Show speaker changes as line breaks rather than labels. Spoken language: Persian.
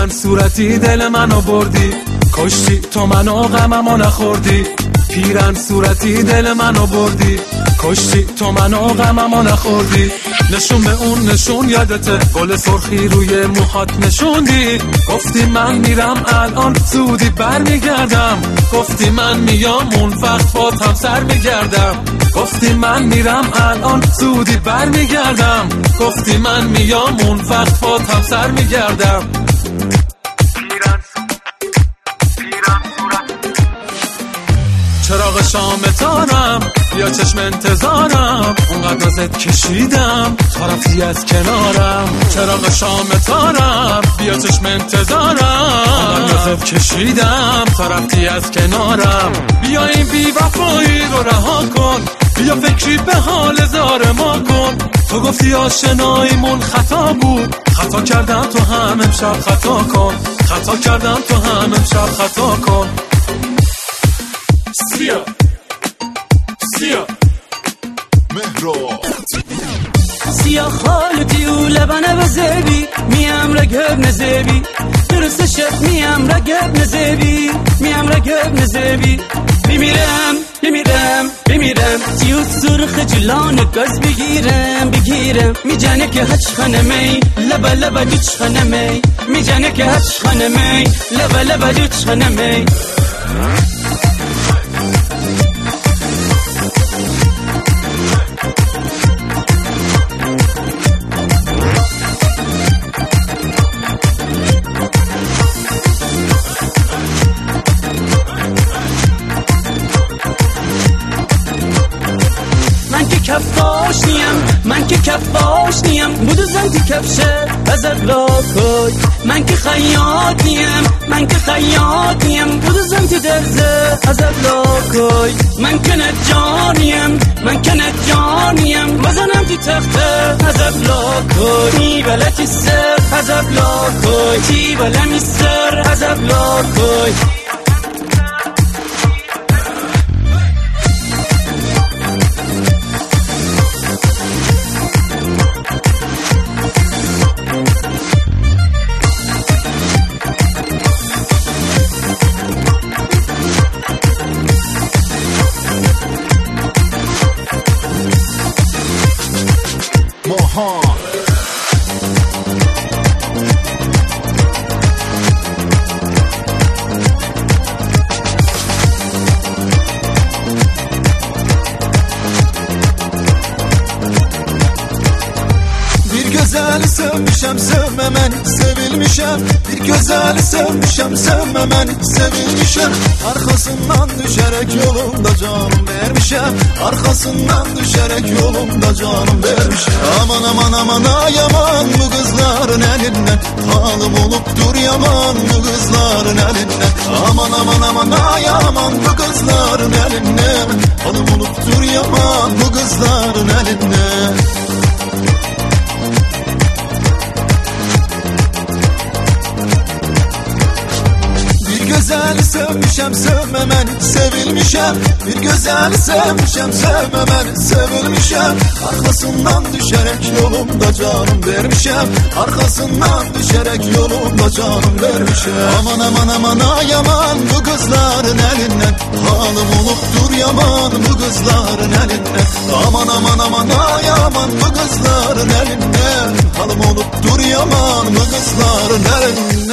پیرن صورتی دل منو بردی، کشتی تو منو غممو نخوردی. پیرن صورتی دل منو بردی، کشتی تو منو غممو نخوردی. نشون به اون نشون یادته، گل سرخی روی موهات نشوندی. گفتی من میرم الان زودی برمیگردم، گفتی من میام اون وقت بات هم سر میگردم. گفتی من میرم الان زودی برمیگردم، گفتی من میام اون وقت بات هم سر میگردم. چراغ شام تارم یا چشم انتظارم، اونقدر ازت کشیدم تا رفتی از کنارم. چراغ شام تارم بیا چشم انتظارم، اونقدر ازت کشیدم تا رفتی از کنارم. بیا این بی وفایی رو رها کن، بیا فکری به حال زار ما کن. تو گفتی آشناییمون خطا بود، خطا کردم تو هم امشب خطا کن. خطا کردم تو هم امشب خطا کن. سیا سیا
مهراب
سیا خالتی و لبنه بزبی میم رگب نزبی درست شد میم رگب نزبی میم رگب نزبی بمیرم تیوت سرخ جلان گاز بگیرم میجانه که هچ خانمی لبا دوچ خانمی میجانه که هچ خانمی لبا دوچ خانمی. من که کفاش نیم بودو زنتی کفشه ازت لاکای. من که خیاط نیم بودو زنتی درزه ازت لاکای. من که نجانیم بزنم تی تخته ازت لاکای. تی بلتی سر ازت لاکای، تی بلمی سر ازت لاکای.
Güzel sevmişem sevmemen sevilmişem. Bir güzel sevmişem sevmemen sevilmişem. Arkasından düşerek yolumda canım vermişem. Arkasından düşerek yolumda canım vermişem. Aman aman aman ay aman bu kızların elinden. Halim olup dur yaman bu kızların elinden. Aman aman aman ay aman bu kızların elinden. Halim olup dur yaman bu kızların elinden. Güzel sevmişem sevmemen sevilmişem. Bir güzel sevmişem sevmemen sevilmişem. Arkasından düşerek yolumda canım vermişem. Arkasından düşerek yolumda canım vermişem. Aman aman aman ay aman bu kızların elinden. Halim olup dur yaman bu kızların elinden. Aman aman aman ay aman bu kızların elinden. Halim olup dur yaman bu kızların elinden.